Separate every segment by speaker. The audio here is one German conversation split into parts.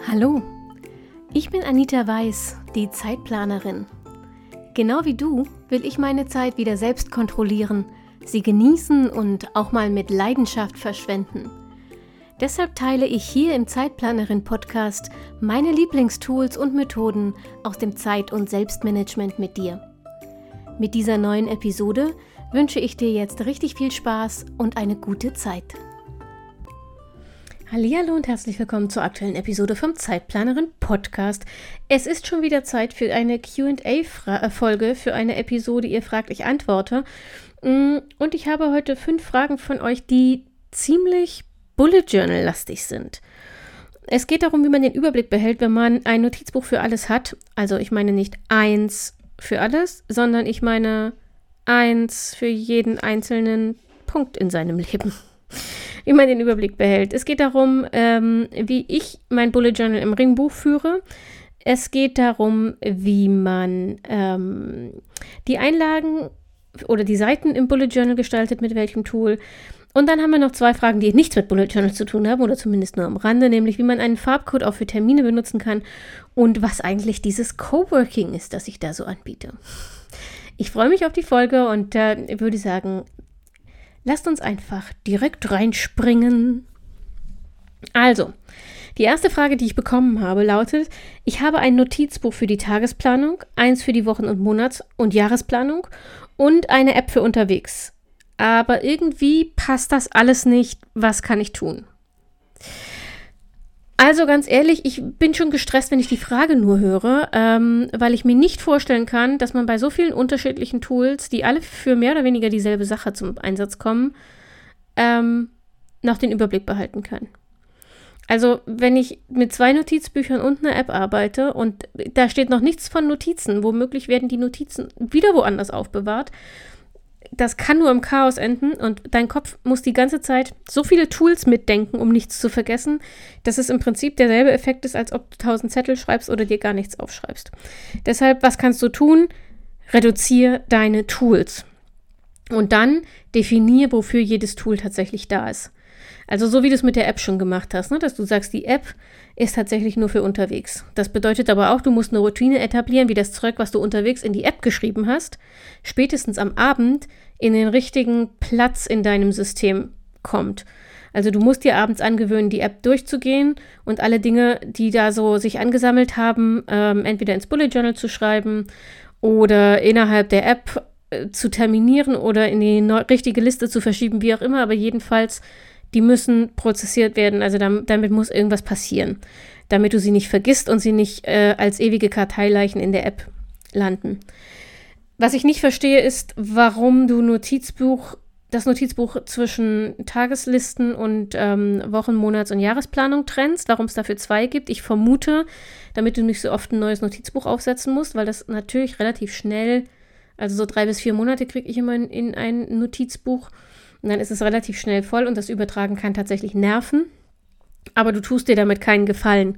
Speaker 1: Hallo, ich bin Anita Weiß, die Zeitplanerin. Genau wie du will ich meine Zeit wieder selbst kontrollieren, sie genießen und auch mal mit Leidenschaft verschwenden. Deshalb teile ich hier im Zeitplanerin-Podcast meine Lieblingstools und Methoden aus dem Zeit- und Selbstmanagement mit dir. Mit dieser neuen Episode wünsche ich dir jetzt richtig viel Spaß und eine gute Zeit. Hallihallo und herzlich willkommen zur aktuellen Episode vom Zeitplanerin Podcast. Es ist schon wieder Zeit für eine Q&A-Folge, für eine Episode Ihr fragt, ich antworte. Und ich habe heute 5 Fragen von euch, die ziemlich Bullet Journal-lastig sind. Es geht darum, wie man den Überblick behält, wenn man ein Notizbuch für alles hat. Also ich meine nicht eins für alles, sondern ich meine eins für jeden einzelnen Punkt in seinem Leben. Wie man den Überblick behält. Es geht darum, wie ich mein Bullet Journal im Ringbuch führe. Es geht darum, wie man die Einlagen oder die Seiten im Bullet Journal gestaltet, mit welchem Tool. Und dann haben wir noch 2 Fragen, die nichts mit Bullet Journal zu tun haben oder zumindest nur am Rande, nämlich wie man einen Farbcode auch für Termine benutzen kann und was eigentlich dieses Coworking ist, das ich da so anbiete. Ich freue mich auf die Folge und würde sagen, lasst uns einfach direkt reinspringen. Also, die erste Frage, die ich bekommen habe, lautet: Ich habe ein Notizbuch für die Tagesplanung, eins für die Wochen- und Monats- und Jahresplanung und eine App für unterwegs. Aber irgendwie passt das alles nicht. Was kann ich tun? Also ganz ehrlich, ich bin schon gestresst, wenn ich die Frage nur höre, weil ich mir nicht vorstellen kann, dass man bei so vielen unterschiedlichen Tools, die alle für mehr oder weniger dieselbe Sache zum Einsatz kommen, noch den Überblick behalten kann. Also wenn ich mit 2 Notizbüchern und einer App arbeite und da steht noch nichts von Notizen, womöglich werden die Notizen wieder woanders aufbewahrt, das kann nur im Chaos enden und dein Kopf muss die ganze Zeit so viele Tools mitdenken, um nichts zu vergessen, dass es im Prinzip derselbe Effekt ist, als ob du 1000 Zettel schreibst oder dir gar nichts aufschreibst. Deshalb, was kannst du tun? Reduziere deine Tools und dann definiere, wofür jedes Tool tatsächlich da ist. Also so wie du es mit der App schon gemacht hast, ne? Dass du sagst, die App ist tatsächlich nur für unterwegs. Das bedeutet aber auch, du musst eine Routine etablieren, wie das Zeug, was du unterwegs in die App geschrieben hast, spätestens am Abend in den richtigen Platz in deinem System kommt. Also du musst dir abends angewöhnen, die App durchzugehen und alle Dinge, die da so sich angesammelt haben, entweder ins Bullet Journal zu schreiben oder innerhalb der App zu terminieren oder in die richtige Liste zu verschieben, wie auch immer, aber jedenfalls die müssen prozessiert werden, also damit muss irgendwas passieren, damit du sie nicht vergisst und sie nicht als ewige Karteileichen in der App landen. Was ich nicht verstehe, ist, warum du das Notizbuch zwischen Tageslisten und Wochen-, Monats- und Jahresplanung trennst, warum es dafür 2 gibt. Ich vermute, damit du nicht so oft ein neues Notizbuch aufsetzen musst, weil das natürlich relativ schnell, also so 3 bis 4 Monate kriege ich immer in ein Notizbuch. Und dann ist es relativ schnell voll und das Übertragen kann tatsächlich nerven. Aber du tust dir damit keinen Gefallen.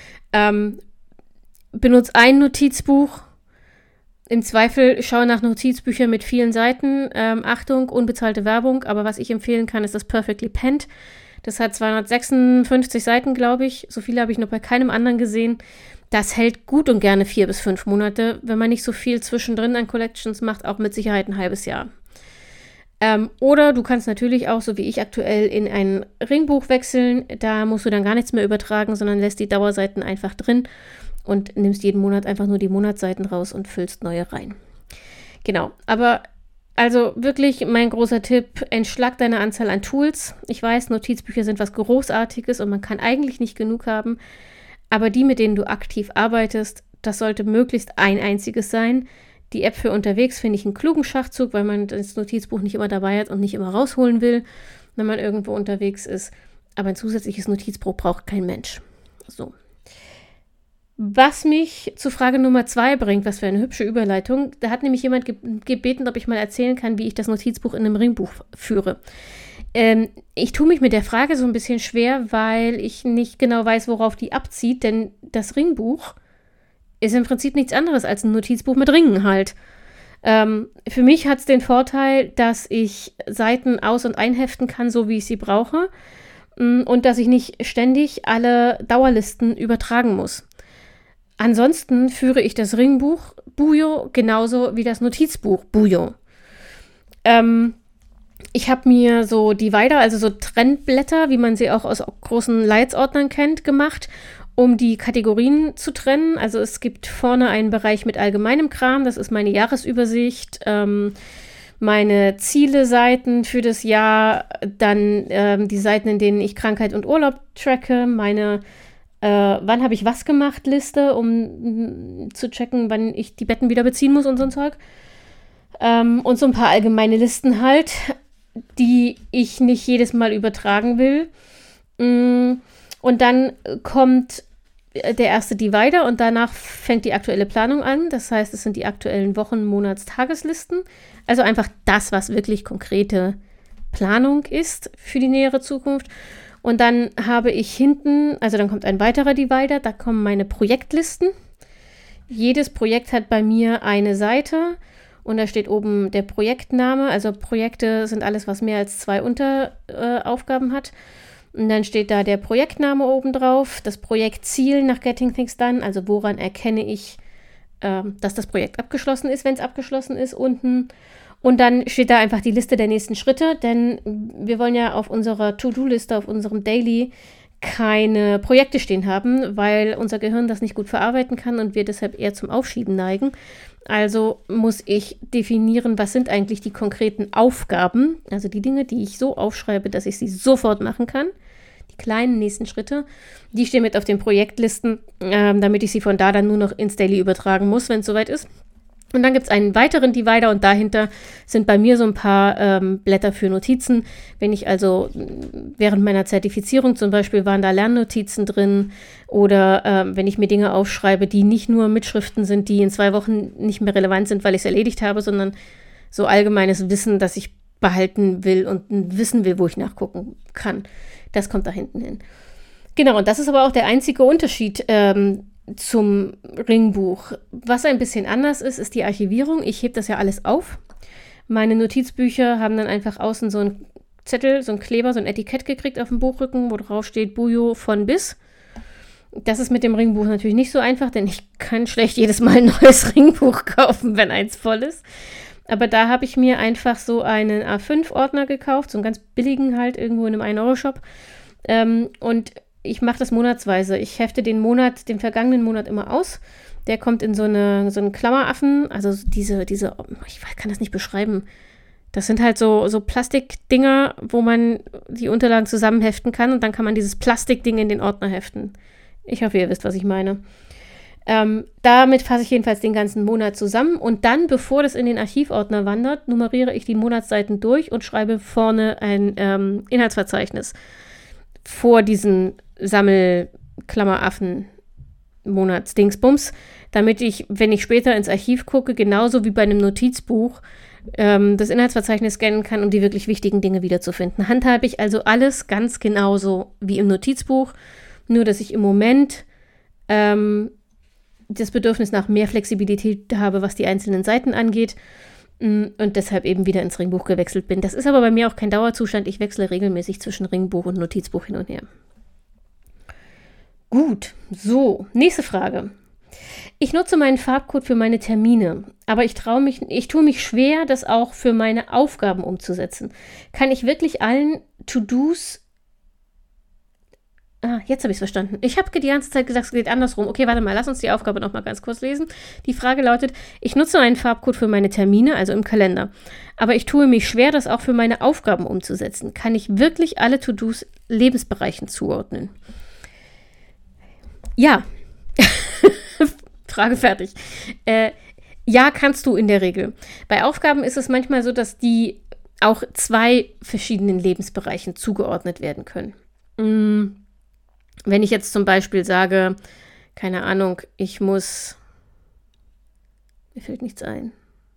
Speaker 1: Benutz ein Notizbuch. Im Zweifel schau nach Notizbüchern mit vielen Seiten. Achtung, unbezahlte Werbung. Aber was ich empfehlen kann, ist das Perfectly Penned. Das hat 256 Seiten, glaube ich. So viele habe ich noch bei keinem anderen gesehen. Das hält gut und gerne 4 bis 5 Monate. Wenn man nicht so viel zwischendrin an Collections macht, auch mit Sicherheit ein halbes Jahr. Oder du kannst natürlich auch, so wie ich aktuell, in ein Ringbuch wechseln. Da musst du dann gar nichts mehr übertragen, sondern lässt die Dauerseiten einfach drin und nimmst jeden Monat einfach nur die Monatsseiten raus und füllst neue rein. Genau, aber also wirklich mein großer Tipp, entschlag deine Anzahl an Tools. Ich weiß, Notizbücher sind was Großartiges und man kann eigentlich nicht genug haben, aber die, mit denen du aktiv arbeitest, das sollte möglichst ein einziges sein. Die App für unterwegs finde ich einen klugen Schachzug, weil man das Notizbuch nicht immer dabei hat und nicht immer rausholen will, wenn man irgendwo unterwegs ist. Aber ein zusätzliches Notizbuch braucht kein Mensch. So. Was mich zu Frage Nummer 2 bringt, was für eine hübsche Überleitung. Da hat nämlich jemand gebeten, ob ich mal erzählen kann, wie ich das Notizbuch in einem Ringbuch führe. Ich tue mich mit der Frage so ein bisschen schwer, weil ich nicht genau weiß, worauf die abzieht, denn das Ringbuch ist im Prinzip nichts anderes als ein Notizbuch mit Ringen halt. Für mich hat es den Vorteil, dass ich Seiten aus- und einheften kann, so wie ich sie brauche. und dass ich nicht ständig alle Dauerlisten übertragen muss. Ansonsten führe ich das Ringbuch Bujo genauso wie das Notizbuch Bujo. Ich habe mir so Divider, also so Trennblätter, wie man sie auch aus großen Leitsordnern kennt, gemacht, um die Kategorien zu trennen. Also es gibt vorne einen Bereich mit allgemeinem Kram, das ist meine Jahresübersicht, meine Ziele-Seiten für das Jahr, dann die Seiten, in denen ich Krankheit und Urlaub tracke, meine wann habe ich was gemacht Liste, um zu checken, wann ich die Betten wieder beziehen muss und so ein Zeug. Und so ein paar allgemeine Listen halt, die ich nicht jedes Mal übertragen will. Und dann kommt der erste Divider und danach fängt die aktuelle Planung an. Das heißt, es sind die aktuellen Wochen-, Monats-, Tageslisten. Also einfach das, was wirklich konkrete Planung ist für die nähere Zukunft. Und dann habe ich hinten, also dann kommt ein weiterer Divider, da kommen meine Projektlisten. Jedes Projekt hat bei mir eine Seite und da steht oben der Projektname. Also Projekte sind alles, was mehr als 2 Unteraufgaben hat. Und dann steht da der Projektname oben drauf, das Projektziel nach Getting Things Done, also woran erkenne ich, dass das Projekt abgeschlossen ist, wenn es abgeschlossen ist, unten. Und dann steht da einfach die Liste der nächsten Schritte, denn wir wollen ja auf unserer To-Do-Liste, auf unserem Daily keine Projekte stehen haben, weil unser Gehirn das nicht gut verarbeiten kann und wir deshalb eher zum Aufschieben neigen. Also muss ich definieren, was sind eigentlich die konkreten Aufgaben, also die Dinge, die ich so aufschreibe, dass ich sie sofort machen kann. Die kleinen nächsten Schritte, die stehen mit auf den Projektlisten, damit ich sie von da dann nur noch ins Daily übertragen muss, wenn es soweit ist. Und dann gibt es einen weiteren Divider und dahinter sind bei mir so ein paar Blätter für Notizen. Wenn ich also während meiner Zertifizierung zum Beispiel waren da Lernnotizen drin oder wenn ich mir Dinge aufschreibe, die nicht nur Mitschriften sind, die in 2 Wochen nicht mehr relevant sind, weil ich es erledigt habe, sondern so allgemeines Wissen, das ich behalten will und wissen will, wo ich nachgucken kann. Das kommt da hinten hin. Genau, und das ist aber auch der einzige Unterschied zum Ringbuch. Was ein bisschen anders ist, ist die Archivierung. Ich hebe das ja alles auf. Meine Notizbücher haben dann einfach außen so einen Zettel, so einen Kleber, so ein Etikett gekriegt auf dem Buchrücken, wo drauf steht Bujo von bis. Das ist mit dem Ringbuch natürlich nicht so einfach, denn ich kann schlecht jedes Mal ein neues Ringbuch kaufen, wenn eins voll ist. Aber da habe ich mir einfach so einen A5-Ordner gekauft, so einen ganz billigen halt, irgendwo in einem 1-Euro-Shop. Und ich mache das monatsweise. Ich hefte den vergangenen Monat immer aus. Der kommt in so einen Klammeraffen, also diese, ich kann das nicht beschreiben. Das sind halt so Plastikdinger, wo man die Unterlagen zusammenheften kann und dann kann man dieses Plastikding in den Ordner heften. Ich hoffe, ihr wisst, was ich meine. Damit fasse ich jedenfalls den ganzen Monat zusammen und dann, bevor das in den Archivordner wandert, nummeriere ich die Monatsseiten durch und schreibe vorne ein Inhaltsverzeichnis vor diesen Sammelklammeraffen Monatsdingsbums, damit ich, wenn ich später ins Archiv gucke, genauso wie bei einem Notizbuch, das Inhaltsverzeichnis scannen kann, um die wirklich wichtigen Dinge wiederzufinden. Handhabe ich also alles ganz genauso wie im Notizbuch, nur dass ich im Moment das Bedürfnis nach mehr Flexibilität habe, was die einzelnen Seiten angeht und deshalb eben wieder ins Ringbuch gewechselt bin. Das ist aber bei mir auch kein Dauerzustand. Ich wechsle regelmäßig zwischen Ringbuch und Notizbuch hin und her. Gut, so, nächste Frage. Ich nutze meinen Farbcode für meine Termine, aber ich tue mich schwer, das auch für meine Aufgaben umzusetzen. Kann ich wirklich allen To-Dos... jetzt habe ich es verstanden. Ich habe die ganze Zeit gesagt, es geht andersrum. Okay, warte mal, lass uns die Aufgabe noch mal ganz kurz lesen. Die Frage lautet, ich nutze einen Farbcode für meine Termine, also im Kalender, aber ich tue mich schwer, das auch für meine Aufgaben umzusetzen. Kann ich wirklich alle To-Dos Lebensbereichen zuordnen? Ja. Frage fertig. Ja, kannst du in der Regel. Bei Aufgaben ist es manchmal so, dass die auch 2 verschiedenen Lebensbereichen zugeordnet werden können. Wenn ich jetzt zum Beispiel sage, keine Ahnung, mir fällt nichts ein.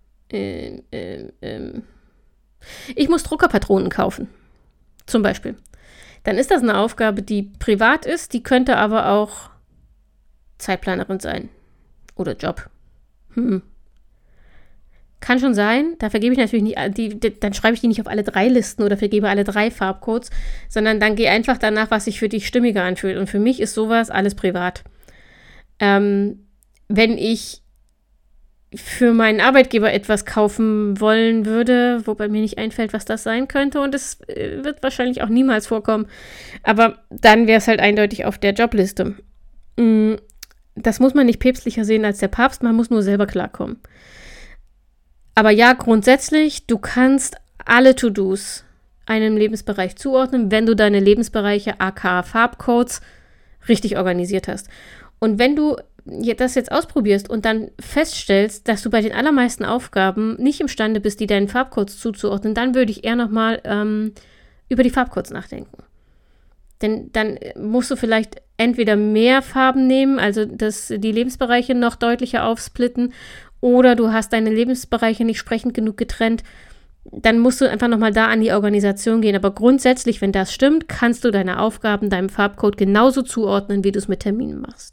Speaker 1: Ich muss Druckerpatronen kaufen, zum Beispiel. Dann ist das eine Aufgabe, die privat ist, die könnte aber auch Zeitplanerin sein oder Job. Kann schon sein, da vergebe ich natürlich nicht, dann schreibe ich die nicht auf alle 3 Listen oder vergebe alle 3 Farbcodes, sondern dann gehe einfach danach, was sich für dich stimmiger anfühlt. Und für mich ist sowas alles privat. Wenn ich für meinen Arbeitgeber etwas kaufen wollen würde, wobei mir nicht einfällt, was das sein könnte, und es wird wahrscheinlich auch niemals vorkommen, aber dann wäre es halt eindeutig auf der Jobliste. Das muss man nicht päpstlicher sehen als der Papst, man muss nur selber klarkommen. Aber ja, grundsätzlich, du kannst alle To-Dos einem Lebensbereich zuordnen, wenn du deine Lebensbereiche, aka Farbcodes, richtig organisiert hast. Und wenn du das jetzt ausprobierst und dann feststellst, dass du bei den allermeisten Aufgaben nicht imstande bist, die deinen Farbcodes zuzuordnen, dann würde ich eher nochmal über die Farbcodes nachdenken. Denn dann musst du vielleicht entweder mehr Farben nehmen, also die Lebensbereiche noch deutlicher aufsplitten, oder du hast deine Lebensbereiche nicht sprechend genug getrennt, dann musst du einfach nochmal da an die Organisation gehen. Aber grundsätzlich, wenn das stimmt, kannst du deine Aufgaben deinem Farbcode genauso zuordnen, wie du es mit Terminen machst.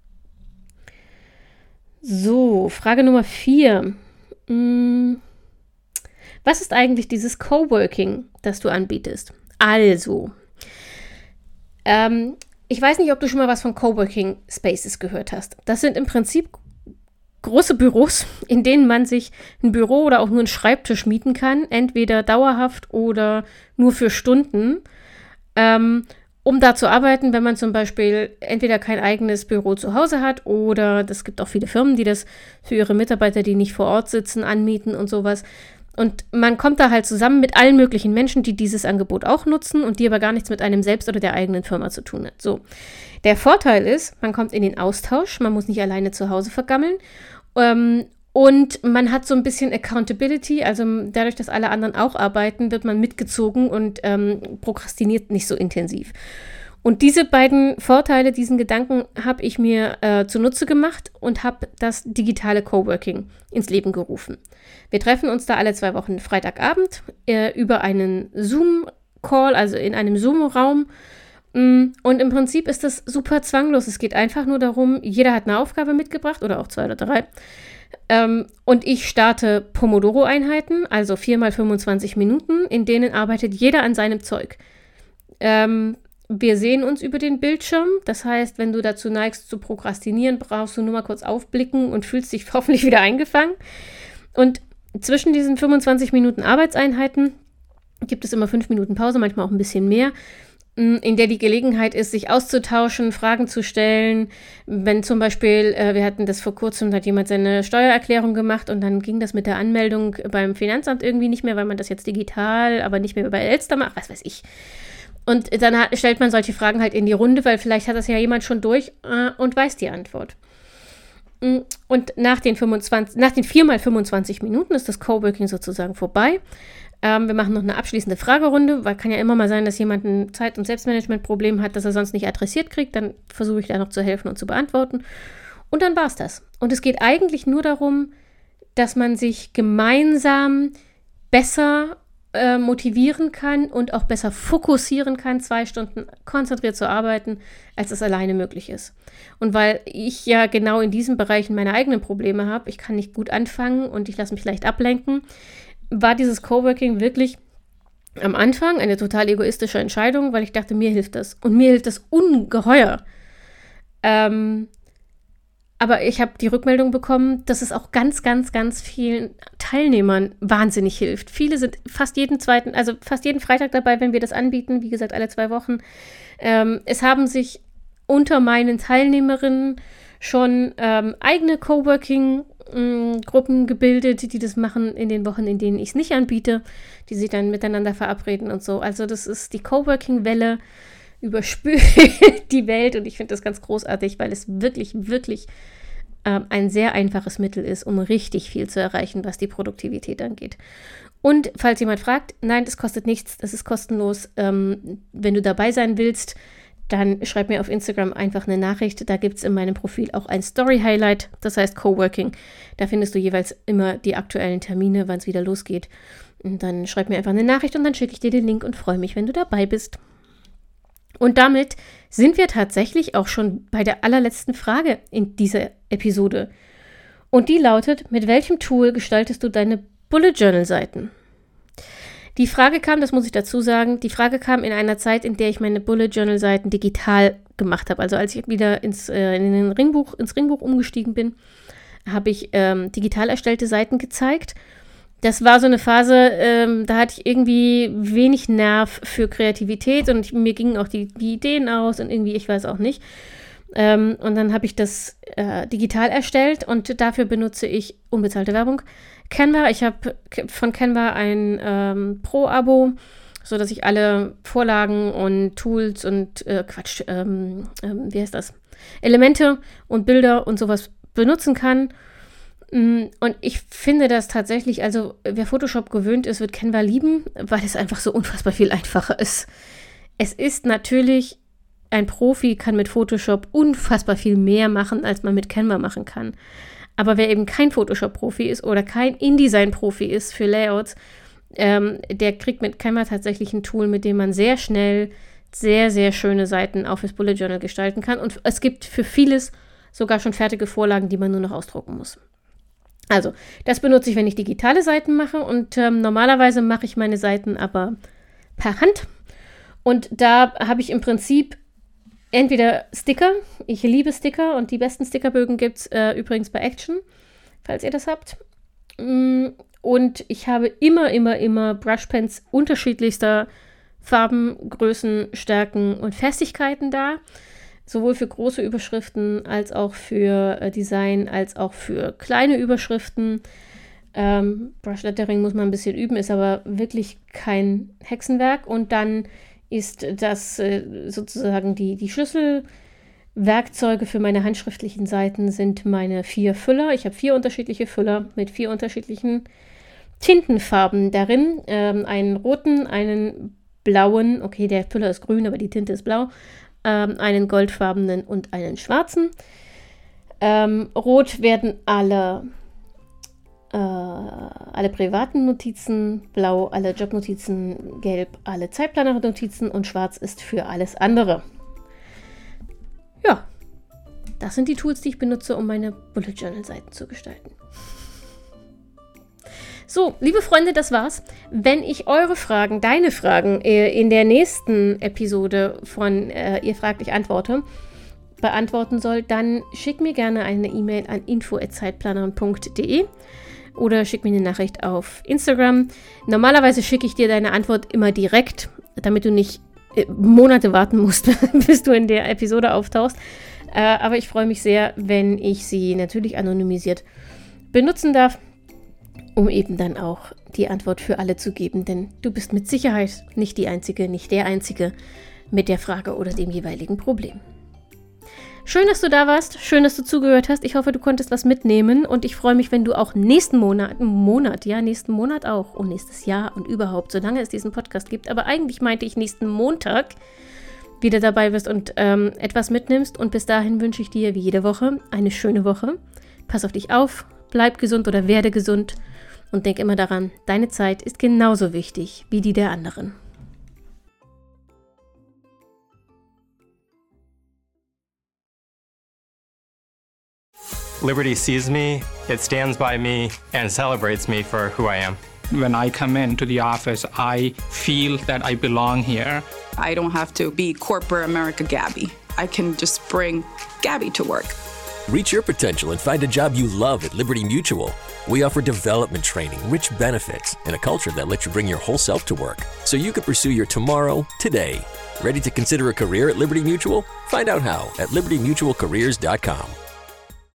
Speaker 1: So, Frage Nummer 4. Was ist eigentlich dieses Coworking, das du anbietest? Also, ich weiß nicht, ob du schon mal was von Coworking Spaces gehört hast. Das sind im Prinzip große Büros, in denen man sich ein Büro oder auch nur einen Schreibtisch mieten kann, entweder dauerhaft oder nur für Stunden, um da zu arbeiten, wenn man zum Beispiel entweder kein eigenes Büro zu Hause hat oder es gibt auch viele Firmen, die das für ihre Mitarbeiter, die nicht vor Ort sitzen, anmieten und sowas. Und man kommt da halt zusammen mit allen möglichen Menschen, die dieses Angebot auch nutzen und die aber gar nichts mit einem selbst oder der eigenen Firma zu tun hat. So. Der Vorteil ist, man kommt in den Austausch, man muss nicht alleine zu Hause vergammeln. Und man hat so ein bisschen Accountability, also dadurch, dass alle anderen auch arbeiten, wird man mitgezogen und prokrastiniert nicht so intensiv. Und diese beiden Vorteile, diesen Gedanken habe ich mir zunutze gemacht und habe das digitale Coworking ins Leben gerufen. Wir treffen uns da alle 2 Wochen Freitagabend über einen Zoom-Call, also in einem Zoom-Raum. Und im Prinzip ist das super zwanglos. Es geht einfach nur darum, jeder hat eine Aufgabe mitgebracht oder auch 2 oder 3. Und ich starte Pomodoro-Einheiten, also 4 mal 25 Minuten, in denen arbeitet jeder an seinem Zeug. Wir sehen uns über den Bildschirm. Das heißt, wenn du dazu neigst zu prokrastinieren, brauchst du nur mal kurz aufblicken und fühlst dich hoffentlich wieder eingefangen. Und zwischen diesen 25 Minuten Arbeitseinheiten gibt es immer 5 Minuten Pause, manchmal auch ein bisschen mehr, in der die Gelegenheit ist, sich auszutauschen, Fragen zu stellen. Wenn zum Beispiel, wir hatten das vor kurzem, da hat jemand seine Steuererklärung gemacht und dann ging das mit der Anmeldung beim Finanzamt irgendwie nicht mehr, weil man das jetzt digital, aber nicht mehr bei Elster macht, was weiß ich. Und dann stellt man solche Fragen halt in die Runde, weil vielleicht hat das ja jemand schon durch und weiß die Antwort. Und nach den 4 mal 25 Minuten ist das Coworking sozusagen vorbei. Wir machen noch eine abschließende Fragerunde, weil kann ja immer mal sein, dass jemand ein Zeit- und Selbstmanagement-Problem hat, das er sonst nicht adressiert kriegt. Dann versuche ich da noch zu helfen und zu beantworten. Und dann war es das. Und es geht eigentlich nur darum, dass man sich gemeinsam besser motivieren kann und auch besser fokussieren kann, 2 Stunden konzentriert zu arbeiten, als es alleine möglich ist. Und weil ich ja genau in diesen Bereichen meine eigenen Probleme habe, ich kann nicht gut anfangen und ich lasse mich leicht ablenken, war dieses Coworking wirklich am Anfang eine total egoistische Entscheidung, weil ich dachte, mir hilft das. Und mir hilft das ungeheuer. Aber ich habe die Rückmeldung bekommen, dass es auch ganz, ganz, ganz vielen Teilnehmern wahnsinnig hilft. Viele sind fast jeden Freitag dabei, wenn wir das anbieten. Wie gesagt, alle 2 Wochen. Es haben sich unter meinen Teilnehmerinnen schon eigene Coworking-Gruppen gebildet, die das machen in den Wochen, in denen ich es nicht anbiete, die sich dann miteinander verabreden und so. Also das ist die Coworking-Welle, überspült die Welt und ich finde das ganz großartig, weil es wirklich, wirklich ein sehr einfaches Mittel ist, um richtig viel zu erreichen, was die Produktivität angeht. Und falls jemand fragt, nein, das kostet nichts, das ist kostenlos. Wenn du dabei sein willst, dann schreib mir auf Instagram einfach eine Nachricht. Da gibt es in meinem Profil auch ein Story-Highlight, das heißt Coworking. Da findest du jeweils immer die aktuellen Termine, wann es wieder losgeht. Und dann schreib mir einfach eine Nachricht und dann schicke ich dir den Link und freue mich, wenn du dabei bist. Und damit sind wir tatsächlich auch schon bei der allerletzten Frage in dieser Episode. Und die lautet, mit welchem Tool gestaltest du deine Bullet Journal Seiten? Die Frage kam, das muss ich dazu sagen, die Frage kam in einer Zeit, in der ich meine Bullet Journal Seiten digital gemacht habe. Also als ich wieder ins Ringbuch umgestiegen bin, habe ich digital erstellte Seiten gezeigt. Das war so eine Phase, da hatte ich irgendwie wenig Nerv für Kreativität und mir gingen auch die Ideen aus und irgendwie, ich weiß auch nicht. Und dann habe ich das digital erstellt und dafür benutze ich unbezahlte Werbung. Canva, ich habe von Canva ein Pro-Abo, sodass ich alle Vorlagen und Tools und wie heißt das? Elemente und Bilder und sowas benutzen kann. Und ich finde das tatsächlich, also wer Photoshop gewöhnt ist, wird Canva lieben, weil es einfach so unfassbar viel einfacher ist. Es ist natürlich, ein Profi kann mit Photoshop unfassbar viel mehr machen, als man mit Canva machen kann. Aber wer eben kein Photoshop-Profi ist oder kein InDesign-Profi ist für Layouts, der kriegt mit Canva tatsächlich ein Tool, mit dem man sehr schnell sehr, sehr schöne Seiten auch fürs Bullet Journal gestalten kann. Und es gibt für vieles sogar schon fertige Vorlagen, die man nur noch ausdrucken muss. Also, das benutze ich, wenn ich digitale Seiten mache. Und normalerweise mache ich meine Seiten aber per Hand. Und da habe ich im Prinzip entweder Sticker, ich liebe Sticker und die besten Stickerbögen gibt es übrigens bei Action, falls ihr das habt. Und ich habe immer Brushpens unterschiedlichster Farben, Größen, Stärken und Festigkeiten da. Sowohl für große Überschriften als auch für Design, als auch für kleine Überschriften. Brushlettering muss man ein bisschen üben, ist aber wirklich kein Hexenwerk. Und dann ist das sozusagen die Schlüsselwerkzeuge für meine handschriftlichen Seiten sind meine 4 Füller. Ich habe 4 unterschiedliche Füller mit 4 unterschiedlichen Tintenfarben darin. Einen roten, einen blauen, okay, der Füller ist grün, aber die Tinte ist blau, einen goldfarbenen und einen schwarzen. Rot werden alle privaten Notizen, blau alle Jobnotizen, gelb alle Zeitplaner-Notizen und schwarz ist für alles andere. Ja, das sind die Tools, die ich benutze, um meine Bullet Journal Seiten zu gestalten. So, liebe Freunde, das war's. Wenn ich eure Fragen, deine Fragen in der nächsten Episode von Ihr fragt, ich antworte, beantworten soll, dann schick mir gerne eine E-Mail an info@zeitplanerin.de oder schick mir eine Nachricht auf Instagram. Normalerweise schicke ich dir deine Antwort immer direkt, damit du nicht Monate warten musst, bis du in der Episode auftauchst. Aber ich freue mich sehr, wenn ich sie natürlich anonymisiert benutzen darf, um eben dann auch die Antwort für alle zu geben, denn du bist mit Sicherheit nicht die Einzige, nicht der Einzige mit der Frage oder dem jeweiligen Problem. Schön, dass du da warst, schön, dass du zugehört hast. Ich hoffe, du konntest was mitnehmen und ich freue mich, wenn du auch nächsten Monat auch und nächstes Jahr und überhaupt, solange es diesen Podcast gibt, aber eigentlich meinte ich nächsten Montag wieder dabei bist und etwas mitnimmst und bis dahin wünsche ich dir wie jede Woche eine schöne Woche. Pass auf dich auf, bleib gesund oder werde gesund. Und denk immer daran, deine Zeit ist genauso wichtig wie die der anderen.
Speaker 2: Liberty sees me, it stands by me, and celebrates me for who I am.
Speaker 3: When I come into the office, I feel that I belong here.
Speaker 4: I don't have to be corporate America Gabby. I can just bring Gabby to work.
Speaker 5: Reach your potential and find a job you love at Liberty Mutual. We offer development training, rich benefits, and a culture that lets you bring your whole self to work, so you can pursue your tomorrow today. Ready to consider a career at Liberty Mutual? Find out how at libertymutualcareers.com.